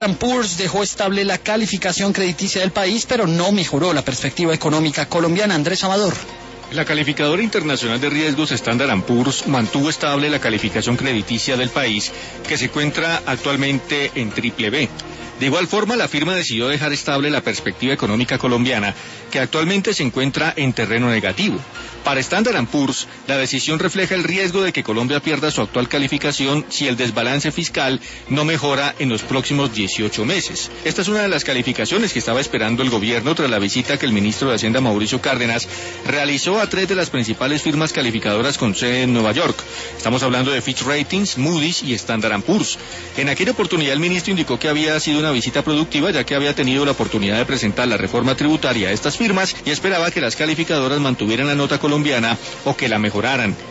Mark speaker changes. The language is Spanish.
Speaker 1: Poor's dejó estable la calificación crediticia del país, pero no mejoró la perspectiva económica colombiana. Andrés Amador.
Speaker 2: La calificadora internacional de riesgos Standard & Poor's mantuvo estable la calificación crediticia del país, que se encuentra actualmente en BBB. De igual forma, la firma decidió dejar estable la perspectiva económica colombiana, que actualmente se encuentra en terreno negativo. Para Standard & Poor's, la decisión refleja el riesgo de que Colombia pierda su actual calificación si el desbalance fiscal no mejora en los próximos 18 meses. Esta es una de las calificaciones que estaba esperando el gobierno tras la visita que el ministro de Hacienda, Mauricio Cárdenas, realizó a 3 de las principales firmas calificadoras con sede en Nueva York. Estamos hablando de Fitch Ratings, Moody's y Standard & Poor's. En aquella oportunidad el ministro indicó que había sido una visita productiva, ya que había tenido la oportunidad de presentar la reforma tributaria a estas firmas y esperaba que las calificadoras mantuvieran la nota colombiana o que la mejoraran.